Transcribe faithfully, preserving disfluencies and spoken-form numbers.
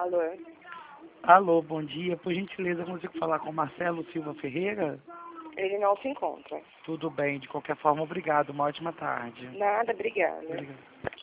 Alô? Alô, bom dia. Por gentileza, consigo falar com Marcelo Silva Ferreira? Ele não se encontra. Tudo bem, de qualquer forma, obrigado. Uma ótima tarde. Nada, obrigada. Obrigado.